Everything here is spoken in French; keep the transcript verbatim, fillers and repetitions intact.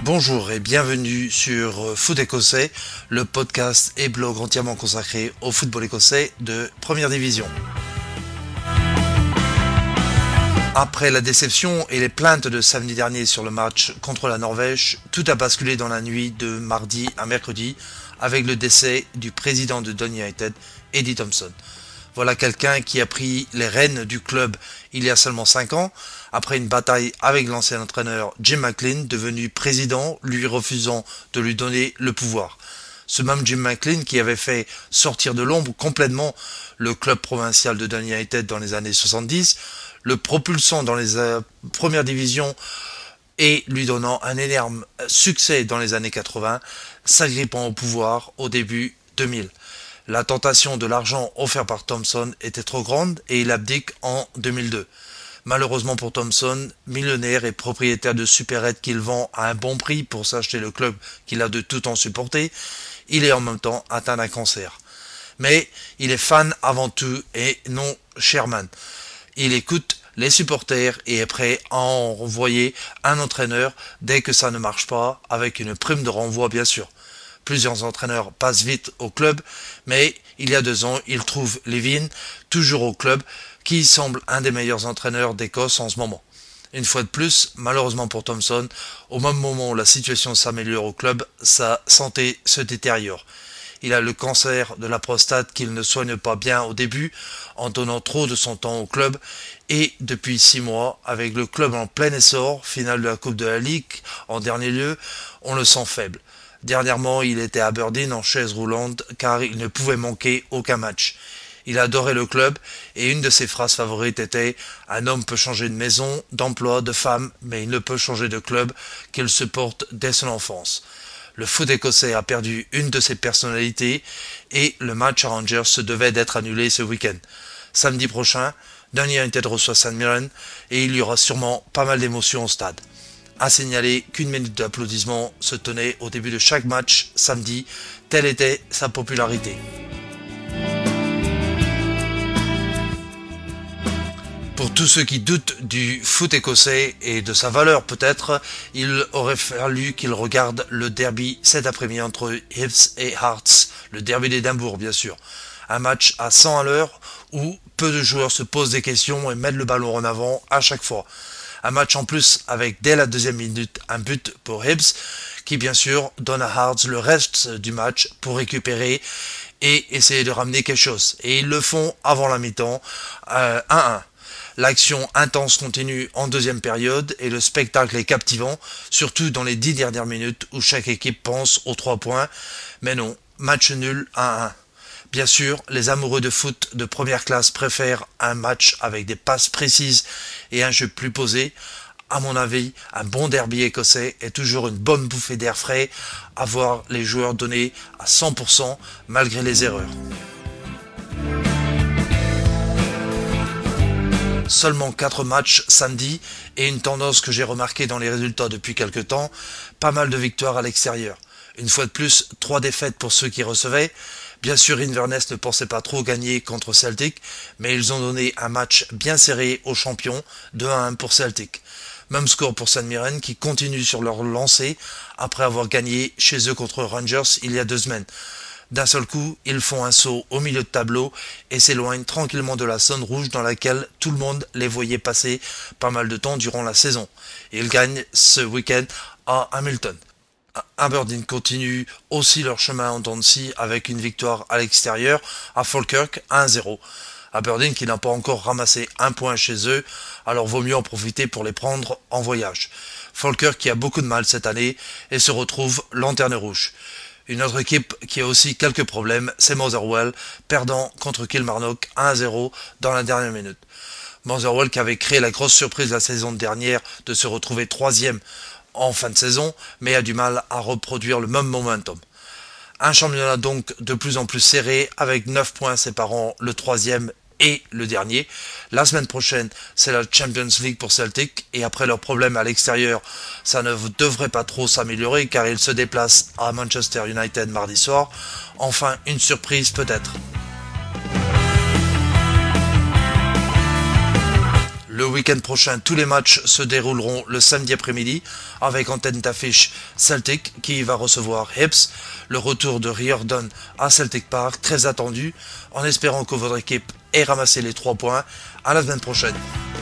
Bonjour et bienvenue sur Foot Écossais, le podcast et blog entièrement consacré au football écossais de première division. Après la déception et les plaintes de samedi dernier sur le match contre la Norvège, tout a basculé dans la nuit de mardi à mercredi avec le décès du président de Dundee United, Eddie Thompson. Voilà quelqu'un qui a pris les rênes du club il y a seulement cinq ans, après une bataille avec l'ancien entraîneur Jim McLean, devenu président, lui refusant de lui donner le pouvoir. Ce même Jim McLean qui avait fait sortir de l'ombre complètement le club provincial de Dundee United dans les années soixante-dix, le propulsant dans les euh, premières divisions et lui donnant un énorme succès dans les années quatre-vingts, s'agrippant au pouvoir au début deux mille. La tentation de l'argent offert par Thompson était trop grande et il abdique en deux mille deux. Malheureusement pour Thompson, millionnaire et propriétaire de supérettes qu'il vend à un bon prix pour s'acheter le club qu'il a de tout temps supporté, il est en même temps atteint d'un cancer. Mais il est fan avant tout et non chairman. Il écoute les supporters et est prêt à en renvoyer un entraîneur dès que ça ne marche pas, avec une prime de renvoi bien sûr. Plusieurs entraîneurs passent vite au club, mais il y a deux ans, il trouve Levin, toujours au club, qui semble un des meilleurs entraîneurs d'Écosse en ce moment. Une fois de plus, malheureusement pour Thompson, au même moment où la situation s'améliore au club, sa santé se détériore. Il a le cancer de la prostate qu'il ne soigne pas bien au début, en donnant trop de son temps au club, et depuis six mois, avec le club en plein essor, finale de la Coupe de la Ligue, en dernier lieu, on le sent faible. Dernièrement, il était à Aberdeen en chaise roulante car il ne pouvait manquer aucun match. Il adorait le club et une de ses phrases favorites était « Un homme peut changer de maison, d'emploi, de femme, mais il ne peut changer de club qu'il se porte dès son enfance ». Le foot écossais a perdu une de ses personnalités et le match à Rangers se devait d'être annulé ce week-end. Samedi prochain, Dundee United reçoit St Mirren et il y aura sûrement pas mal d'émotions au stade. À signaler qu'une minute d'applaudissement se tenait au début de chaque match samedi, telle était sa popularité. Pour tous ceux qui doutent du foot écossais et de sa valeur peut-être, il aurait fallu qu'ils regardent le derby cet après-midi entre Hibs et Hearts, le derby d'Édimbourg bien sûr. Un match à cent à l'heure où peu de joueurs se posent des questions et mettent le ballon en avant à chaque fois. Un match en plus avec dès la deuxième minute un but pour Hibs qui bien sûr donne à Hearts le reste du match pour récupérer et essayer de ramener quelque chose. Et ils le font avant la mi-temps, euh, un à un. L'action intense continue en deuxième période et le spectacle est captivant, surtout dans les dix dernières minutes où chaque équipe pense aux trois points. Mais non, match nul un à un. Bien sûr, les amoureux de foot de première classe préfèrent un match avec des passes précises et un jeu plus posé. À mon avis, un bon derby écossais est toujours une bonne bouffée d'air frais à voir les joueurs donner à cent pour cent malgré les erreurs. Seulement quatre matchs samedi et une tendance que j'ai remarquée dans les résultats depuis quelque temps, pas mal de victoires à l'extérieur. Une fois de plus, trois défaites pour ceux qui recevaient. Bien sûr, Inverness ne pensait pas trop gagner contre Celtic, mais ils ont donné un match bien serré aux champions, deux à un pour Celtic. Même score pour St Mirren qui continue sur leur lancée après avoir gagné chez eux contre Rangers il y a deux semaines. D'un seul coup, ils font un saut au milieu de tableau et s'éloignent tranquillement de la zone rouge dans laquelle tout le monde les voyait passer pas mal de temps durant la saison. Et ils gagnent ce week-end à Hamilton. Aberdeen continue aussi leur chemin en dents de scie avec une victoire à l'extérieur à Falkirk un à zéro. Aberdeen qui n'a pas encore ramassé un point chez eux, alors vaut mieux en profiter pour les prendre en voyage. Falkirk qui a beaucoup de mal cette année et se retrouve lanterne rouge. Une autre équipe qui a aussi quelques problèmes, c'est Motherwell, perdant contre Kilmarnock un à zéro dans la dernière minute. Motherwell qui avait créé la grosse surprise la saison dernière de se retrouver troisième en fin de saison, mais a du mal à reproduire le même momentum. Un championnat donc de plus en plus serré, avec neuf points séparant le troisième et le dernier. La semaine prochaine, c'est la Champions League pour Celtic, et après leurs problèmes à l'extérieur, ça ne devrait pas trop s'améliorer, car ils se déplacent à Manchester United mardi soir. Enfin, une surprise peut-être. Le week-end prochain, tous les matchs se dérouleront le samedi après-midi avec en tête d'affiche Celtic qui va recevoir Hibs. Le retour de Riordan à Celtic Park, très attendu, en espérant que votre équipe ait ramassé les trois points. À la semaine prochaine.